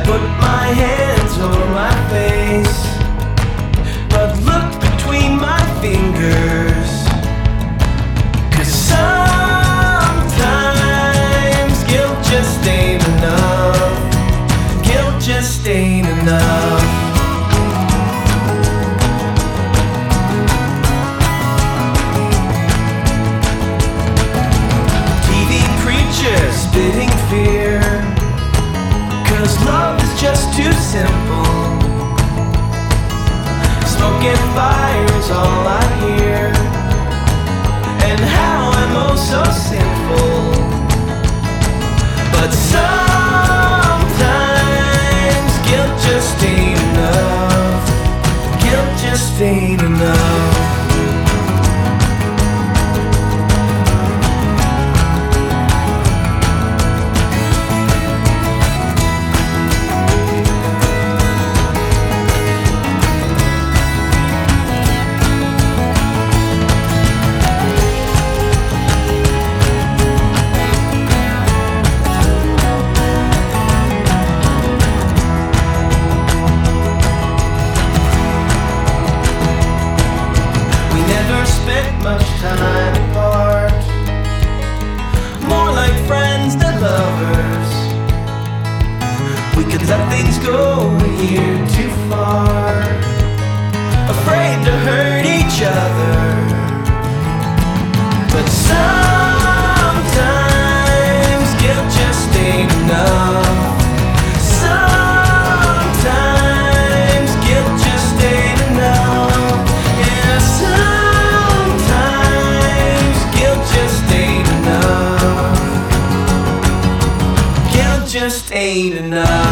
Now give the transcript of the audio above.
put my hands over my face, but look between my fingers, 'cause sometimes guilt just ain't enough. Guilt just ain't enough. TV preachers spitting fear, 'cause love is just too simple. Smoke and fire is all I hear, and how I'm oh so sinful. But sometimes guilt just ain't enough. Guilt just ain't enough. Spent much time apart, more like friends than lovers. We could let things go a year too far, afraid to hurt each other. But sometimes guilt just ain't enough. Sometimes guilt just ain't enough. Yeah, just ain't enough.